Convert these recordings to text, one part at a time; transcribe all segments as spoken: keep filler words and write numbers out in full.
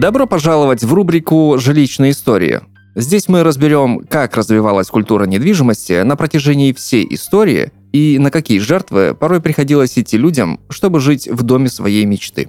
Добро пожаловать в рубрику «Жилищные истории». Здесь мы разберем, как развивалась культура недвижимости на протяжении всей истории и на какие жертвы порой приходилось идти людям, чтобы жить в доме своей мечты.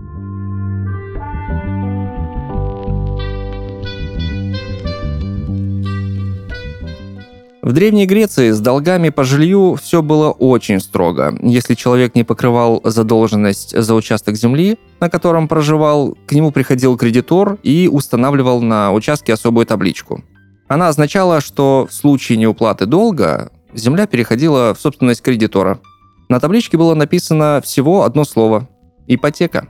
В Древней Греции с долгами по жилью все было очень строго. Если человек не покрывал задолженность за участок земли, на котором проживал, к нему приходил кредитор и устанавливал на участке особую табличку. Она означала, что в случае неуплаты долга земля переходила в собственность кредитора. На табличке было написано всего одно слово – ипотека.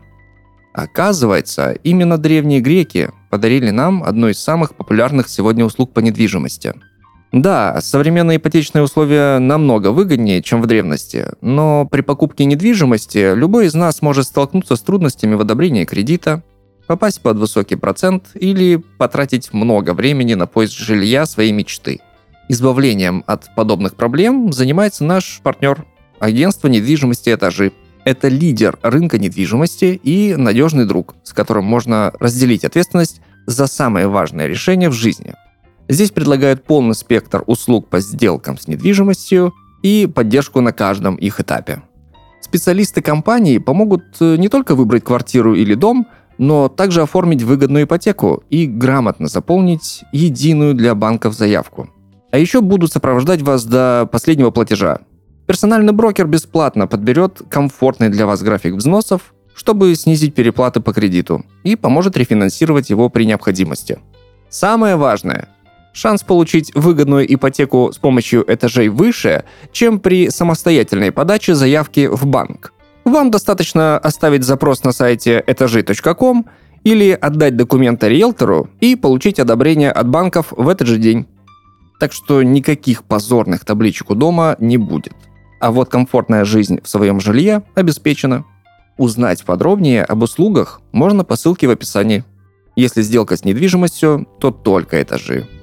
Оказывается, именно древние греки подарили нам одну из самых популярных сегодня услуг по недвижимости – Да, современные ипотечные условия намного выгоднее, чем в древности, но при покупке недвижимости любой из нас может столкнуться с трудностями в одобрении кредита, попасть под высокий процент или потратить много времени на поиск жилья своей мечты. Избавлением от подобных проблем занимается наш партнер – агентство недвижимости «Этажи». Это лидер рынка недвижимости и надежный друг, с которым можно разделить ответственность за самые важные решения в жизни. Здесь предлагают полный спектр услуг по сделкам с недвижимостью и поддержку на каждом их этапе. Специалисты компании помогут не только выбрать квартиру или дом, но также оформить выгодную ипотеку и грамотно заполнить единую для банков заявку. А еще будут сопровождать вас до последнего платежа. Персональный брокер бесплатно подберет комфортный для вас график взносов, чтобы снизить переплаты по кредиту, и поможет рефинансировать его при необходимости. Самое важное – шанс получить выгодную ипотеку с помощью этажей выше, чем при самостоятельной подаче заявки в банк. Вам достаточно оставить запрос на сайте этажи точка ком или отдать документы риэлтору и получить одобрение от банков в этот же день. Так что никаких позорных табличек у дома не будет. А вот комфортная жизнь в своем жилье обеспечена. Узнать подробнее об услугах можно по ссылке в описании. Если сделка с недвижимостью, то только этажи.